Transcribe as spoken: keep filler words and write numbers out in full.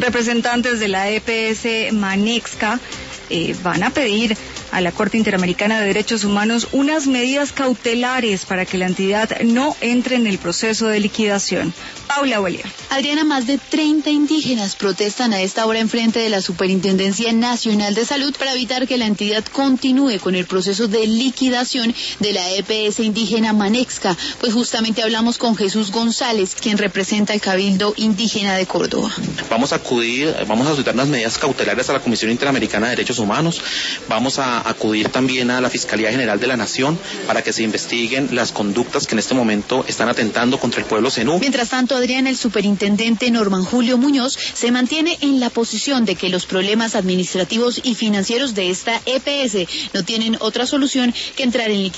Representantes de la E P S Manexca eh, van a pedir a la Corte Interamericana de Derechos Humanos unas medidas cautelares para que la entidad no entre en el proceso de liquidación. Paula Bolívar. Adriana, más de treinta indígenas protestan a esta hora en frente de la Superintendencia Nacional de Salud para evitar que la entidad continúe con el proceso de liquidación de la E P S indígena Manexca. Pues justamente hablamos con Jesús González, quien representa el Cabildo Indígena de Córdoba. Vamos a acudir, vamos a solicitar unas medidas cautelares a la Comisión Interamericana de Derechos Humanos. Vamos a acudir también a la Fiscalía General de la Nación para que se investiguen las conductas que en este momento están atentando contra el pueblo zenú. Mientras tanto, Adriana, el superintendente Norman Julio Muñoz se mantiene en la posición de que los problemas administrativos y financieros de esta E P S no tienen otra solución que entrar en liquidación.